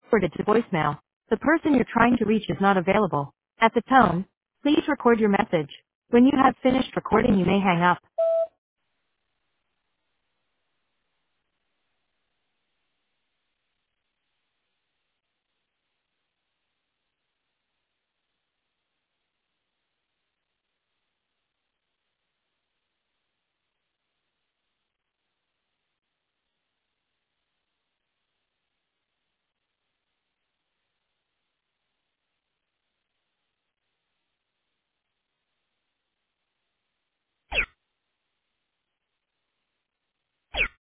forwarded to voicemail. The person you're trying to reach is not available. At the tone, please record your message. When you have finished recording, you may hang up.